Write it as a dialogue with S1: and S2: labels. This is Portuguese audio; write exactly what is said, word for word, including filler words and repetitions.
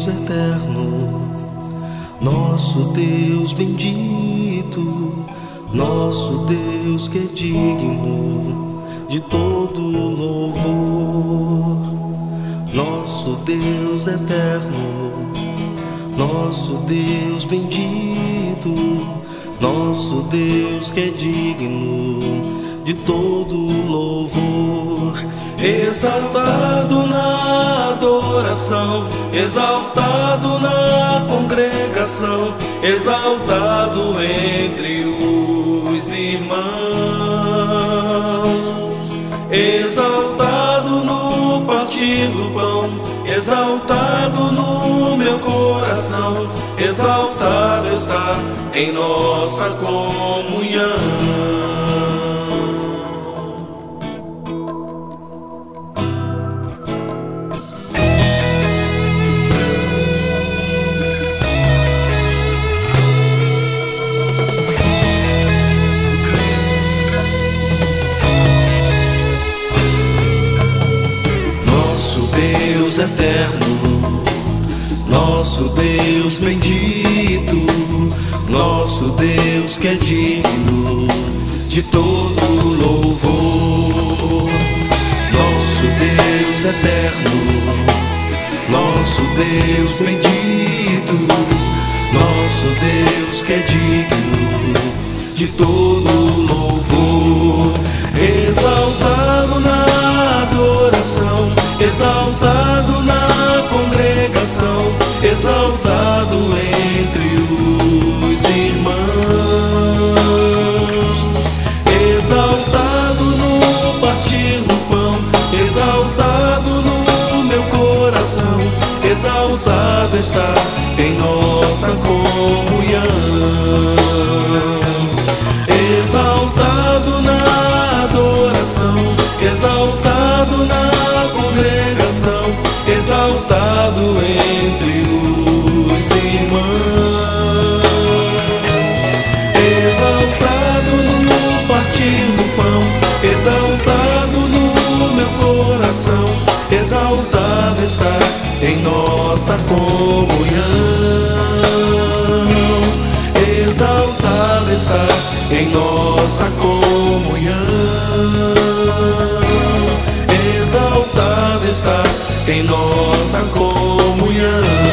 S1: Deus eterno, nosso Deus bendito, nosso Deus que é digno de todo louvor. Nosso Deus eterno, nosso Deus bendito, nosso Deus que é digno de todo louvor. Exaltado na adoração, exaltado na congregação, exaltado entre os irmãos, exaltado no partir do pão, exaltado no meu coração, exaltado está em nossa comunhão. Deus eterno, nosso Deus bendito, nosso Deus que é digno de todo louvor. Nosso Deus eterno, nosso Deus bendito, nosso Deus que é digno de todo louvor. Exaltado na adoração, exaltado na congregação, exaltado entre os irmãos, exaltado no partir do pão, exaltado no meu coração, exaltado está em nossa comunhão. Exaltado na adoração, exaltado na congregação, exaltado entre os irmãos, exaltado no partir do pão, exaltado no meu coração, exaltado está em nossa comunhão. Exaltado está em nossa comunhão, exaltado está em nossa comunhão.